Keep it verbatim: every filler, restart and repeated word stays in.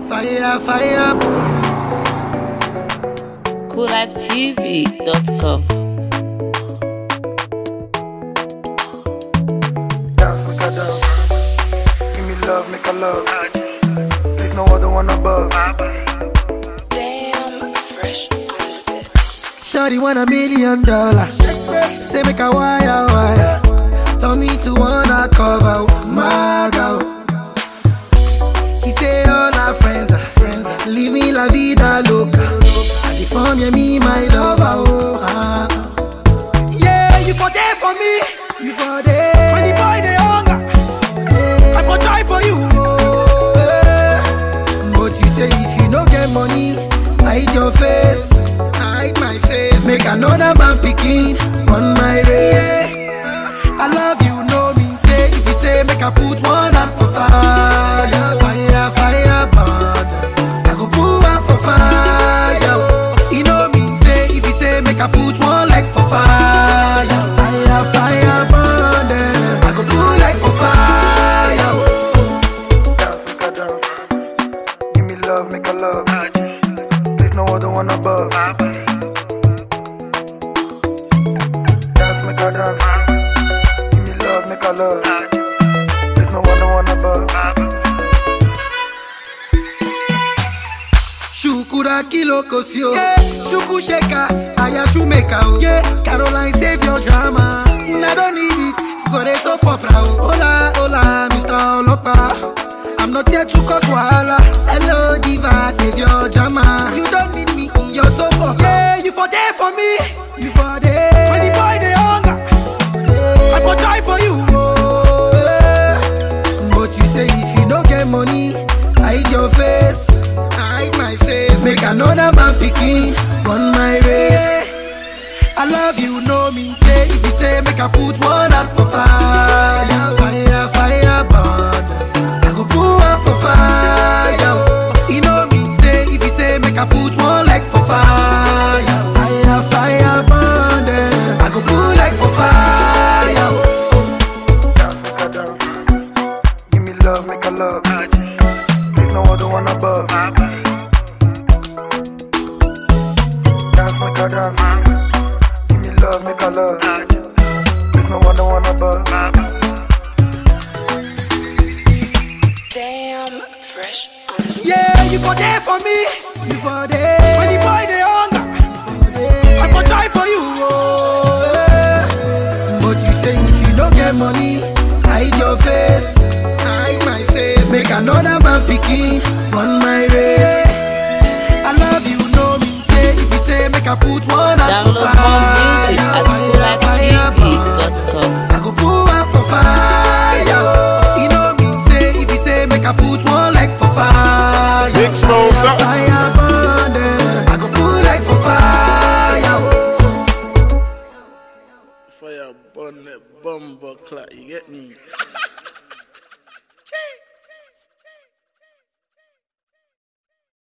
Fire, fire. cool life T V dot com. Dance, make a dance. Give me love, make a love. There's no other one above. Damn, fresh on the bed. Shawty want a million dollars. Say make a wire, wire. Tell me to wanna cover my girl. She say all her friends are friends. Living la vida loca. California, me my lover. Oh, ah. Yeah, you for there for me. You for there. When the boy they hunger, I for try for you. Oh, yeah. But you say if you no get money, hide your face. Hide my face. Make another man picking on my race. I love you, no mean say. If you say make I put one hand for fire, fire, fire, burn. I go put one for fire. You know mean say. If you say make I put one leg for fire, fire, fire, burn. I go put leg for fire. Dance, make a dance. Give me love, make a love. There's no other one above. Dance, make a dance. Give me love, make a love. There's no other one above. Shukura kilo kosio, yeah. Shuku sheka, aya shumeka, oh. Yeah. Caroline save your drama. I don't need it for a soap opera. Oh. Hola, hola, Mister Olopa. I'm not here to cause wahala. Hello, diva, save your drama. You don't need me in your soap opera. Yeah, you for there for me. You for there. When the boy they hunger, yeah. I for try for you. Oh, yeah. But you say if you don't get money, hide your face. Hide my face. Make another man picking on my race. I love you, no mean say. If you say make I put one hand for fire, fire, fire, burn. I go put one for fire. You know mean say. If you say make I put one leg for fire, fire, fire, burn. I go put leg for fire. Dance, make a dance. Give me love, make a love. There's no other one above. Dance, make a dance. Give me love, make a love. There's no other one above. Damn, fresh on the Yeah, you for there for me. You for there. When the boy they hunger, I for try for you. Oh, yeah. But you say if you don't get money, hide your face. Hide my face. Make another man picking on my race. I love you, no mean say. If you say make I put one hand for Download fire, more music at cool life T V dot com. I go put one for fire. You know mean say. If you say make I put one leg for fire, Big Smoke, fire, fire, burn them. I go put leg for fire. Fire burn that bumper clock, you get me?